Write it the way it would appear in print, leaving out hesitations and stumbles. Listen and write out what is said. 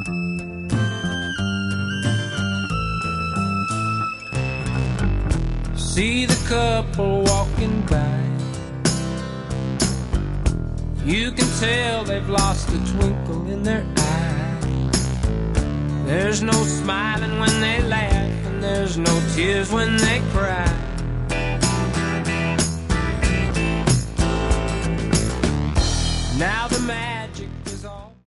See the couple walking by. You can tell they've lost the twinkle in their eye. There's no smiling when they laugh, and there's no tears when they cry.